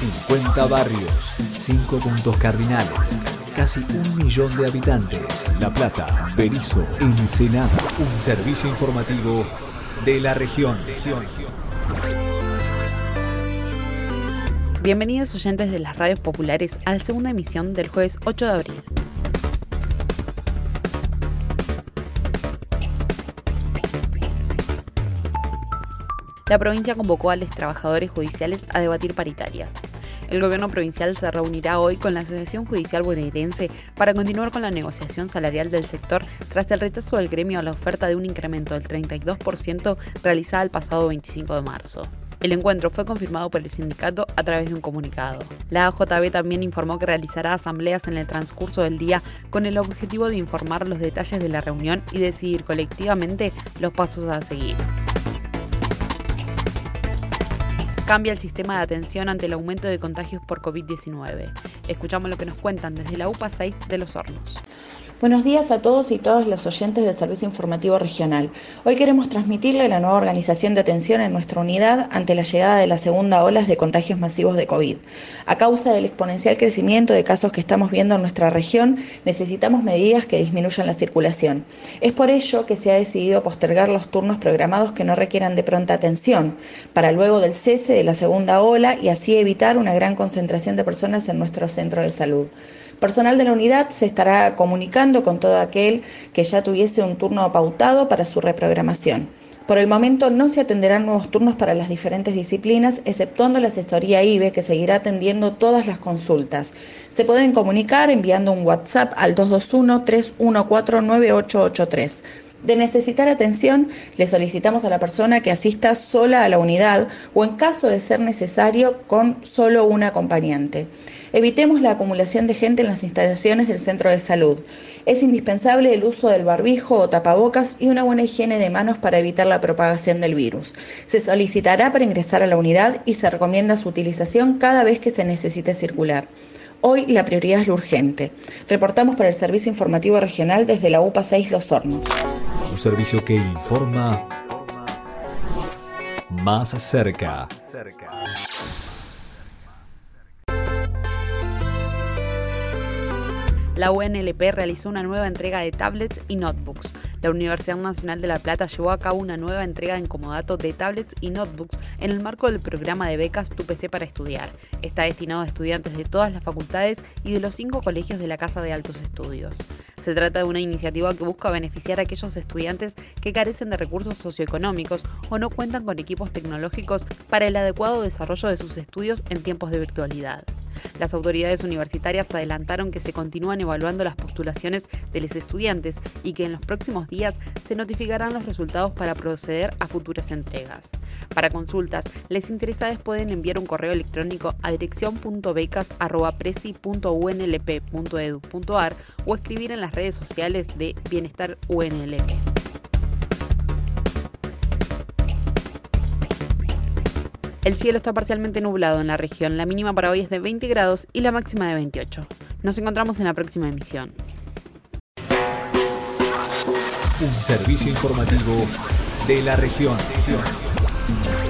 50 barrios, 5 puntos cardinales, casi 1 millón de habitantes. La Plata, Berisso, Ensenada. Un servicio informativo de la región. Bienvenidos oyentes de las radios populares a la segunda emisión del jueves 8 de abril. La provincia convocó a los trabajadores judiciales a debatir paritarias. El gobierno provincial se reunirá hoy con la Asociación Judicial Bonaerense para continuar con la negociación salarial del sector tras el rechazo del gremio a la oferta de un incremento del 32% realizada el pasado 25 de marzo. El encuentro fue confirmado por el sindicato a través de un comunicado. La AJB también informó que realizará asambleas en el transcurso del día con el objetivo de informar los detalles de la reunión y decidir colectivamente los pasos a seguir. Cambia el sistema de atención ante el aumento de contagios por COVID-19. Escuchamos lo que nos cuentan desde la UPA 6 de Los Hornos. Buenos días a todos y todas los oyentes del Servicio Informativo Regional. Hoy queremos transmitirle la nueva organización de atención en nuestra unidad ante la llegada de la segunda ola de contagios masivos de COVID. A causa del exponencial crecimiento de casos que estamos viendo en nuestra región, necesitamos medidas que disminuyan la circulación. Es por ello que se ha decidido postergar los turnos programados que no requieran de pronta atención, para luego del cese de la segunda ola y así evitar una gran concentración de personas en nuestro centro de salud. Personal de la unidad se estará comunicando con todo aquel que ya tuviese un turno pautado para su reprogramación. Por el momento no se atenderán nuevos turnos para las diferentes disciplinas, exceptuando la asesoría IBE, que seguirá atendiendo todas las consultas. Se pueden comunicar enviando un WhatsApp al 221-314-9883. De necesitar atención, le solicitamos a la persona que asista sola a la unidad o en caso de ser necesario con solo un acompañante. Evitemos la acumulación de gente en las instalaciones del centro de salud. Es indispensable el uso del barbijo o tapabocas y una buena higiene de manos para evitar la propagación del virus. Se solicitará para ingresar a la unidad y se recomienda su utilización cada vez que se necesite circular. Hoy la prioridad es lo urgente. Reportamos para el Servicio Informativo Regional desde la UPA 6 Los Hornos. Un servicio que informa más cerca. La UNLP realizó una nueva entrega de tablets y notebooks. La Universidad Nacional de La Plata llevó a cabo una nueva entrega en comodato de tablets y notebooks en el marco del programa de becas Tu PC para Estudiar. Está destinado a estudiantes de todas las facultades y de los 5 colegios de la Casa de Altos Estudios. Se trata de una iniciativa que busca beneficiar a aquellos estudiantes que carecen de recursos socioeconómicos o no cuentan con equipos tecnológicos para el adecuado desarrollo de sus estudios en tiempos de virtualidad. Las autoridades universitarias adelantaron que se continúan evaluando las postulaciones de los estudiantes y que en los próximos días se notificarán los resultados para proceder a futuras entregas. Para consultas, los interesados pueden enviar un correo electrónico a dirección.becas@presi.unlp.edu.ar o escribir en las redes sociales de Bienestar UNLP. El cielo está parcialmente nublado en la región. La mínima para hoy es de 20 grados y la máxima de 28. Nos encontramos en la próxima emisión. Un servicio informativo de la región.